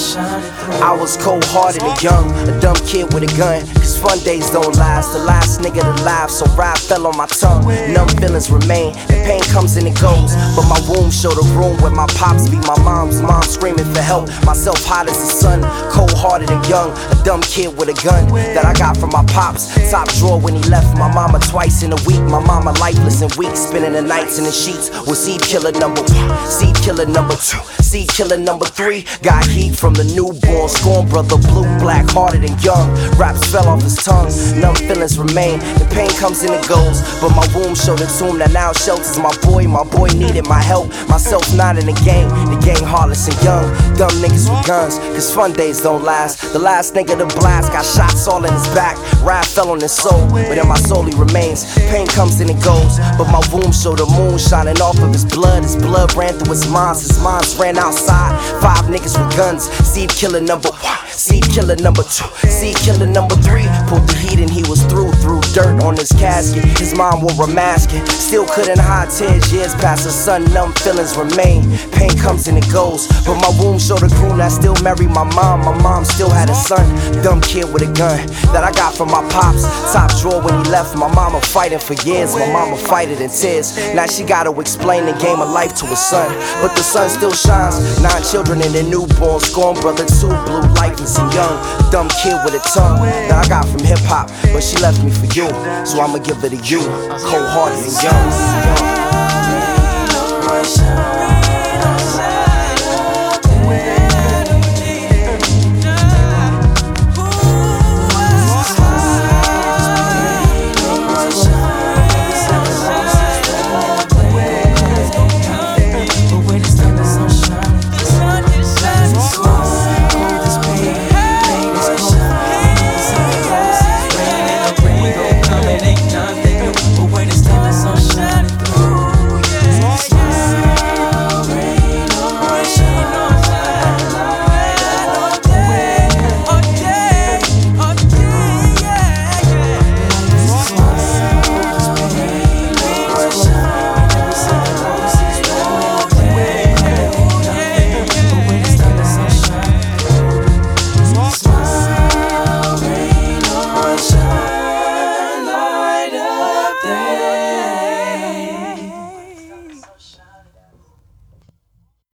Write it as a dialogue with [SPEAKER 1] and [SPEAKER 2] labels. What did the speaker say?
[SPEAKER 1] I was cold-hearted and young, a dumb kid with a gun. Cause fun days don't last, the last nigga to laugh. So rap fell on my tongue, numb feelings remain. The pain comes and it goes, but my womb showed a room where my pops be my mom's mom screaming for help. Myself hot as the sun, cold-hearted and young, a dumb kid with a gun that I got from my pops. Top drawer when he left my mama twice in a week. My mama lifeless and weak, spending the nights in the sheets with seed killer number 1, seed killer number 2, seed killer number 3. Got heat from the newborn, scorn brother, blue, black, hearted and young. Raps fell off his tongue, numb feelings remain. The pain comes and it goes, but my womb showed a tomb that now shelters my boy. My boy needed my help, myself not in the gang heartless and young. Dumb niggas with guns, cause fun days don't last. The last nigga to blast got shots all in his back. Rap fell on his soul, but in my soul he remains. Pain comes and it goes, but my womb showed the moon shining off of his blood. His blood ran through his minds ran outside. 5 niggas with guns, seed killer number 1, seed killer number 2, seed killer number 3. Pulled the heat and he was through dirt on his casket. His mom wore a mask, still couldn't hide tears. Years past the sun, numb feelings remain. Pain comes and it goes, but my womb showed a groom that still married my mom. My mom still had a son, dumb kid with a gun that I got from my pops. Top drawer when he left my mama fighting for years. My mama fighted in tears. Now she gotta explain the game of life to her son, but the sun still shines. 9 children and a newborn, scorn brother 2, blue, lifeless and young. Dumb kid with a tongue that I got from hip hop, but she left me for you, so I'ma give it to you, cold-hearted and young.